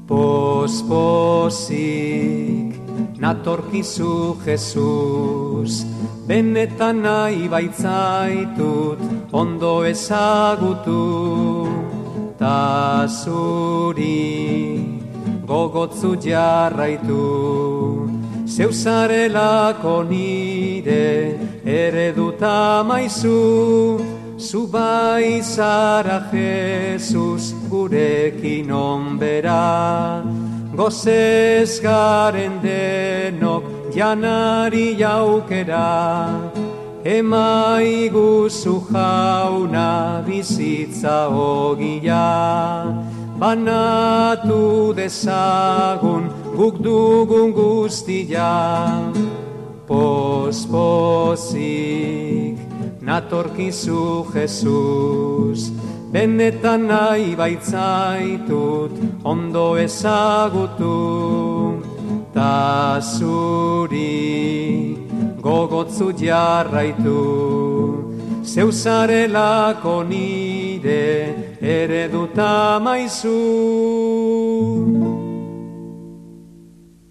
Pospozik natorkizu Jesus, benetan nahi baitzaitut ondo ezagutu, ta zuri gogotzu jarraitu, zeuzarelako nire ereduta maizu, zu bai zara Jesus gurekin onbera, gozez garen denok janari jaukera, emaiguzu jauna bizitza ogia, banatu dezagun guk dugun guztia. Pospozik natorkizu Jesus, benetan nahi baitzaitut ondo ezagutu, ta zuri gogotzu jarraitu, zeuzarelako nire ereduta maizu.